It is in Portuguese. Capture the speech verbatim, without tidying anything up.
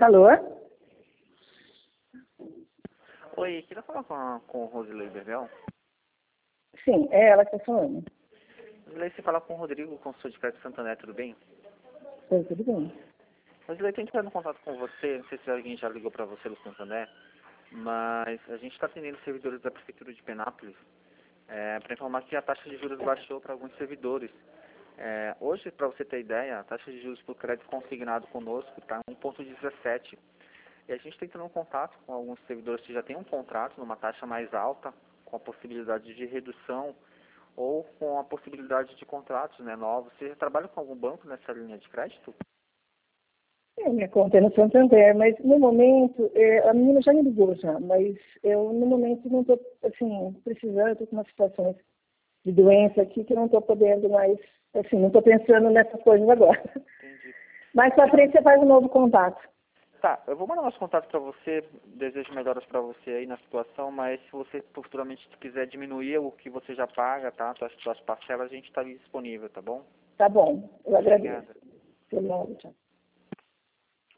Alô? Oi, queria falar com, a, com o Rosilei Bebel. Sim, é ela que está falando. Rosilei, você fala com o Rodrigo, consultor de crédito Santander, tudo bem? Oi, tudo bem. Rosilei, estou entrando em contato com você, não sei se alguém já ligou para você do Santander, mas a gente está atendendo servidores da Prefeitura de Penápolis é, para informar que a taxa de juros baixou para alguns servidores. É, hoje, para você ter ideia, a taxa de juros por crédito consignado conosco está em um vírgula dezessete. E a gente está entrando em contato com alguns servidores que já têm um contrato numa taxa mais alta, com a possibilidade de redução ou com a possibilidade de contratos, né, novos. Você já trabalha com algum banco nessa linha de crédito? É, minha conta é no Santander, mas no momento, é, a menina já me ligou já, mas eu no momento não estou, assim, precisando, estou com umas situações de doença aqui que eu não estou podendo mais, assim, não estou pensando nessas coisas agora. Entendi. Mais para frente você faz um novo contato. Tá, eu vou mandar nosso contato para você, desejo melhoras para você aí na situação, mas se você futuramente quiser diminuir o que você já paga, tá, suas, suas parcelas, a gente está disponível, tá bom? Tá bom, eu agradeço. Obrigada. Pelo tchau.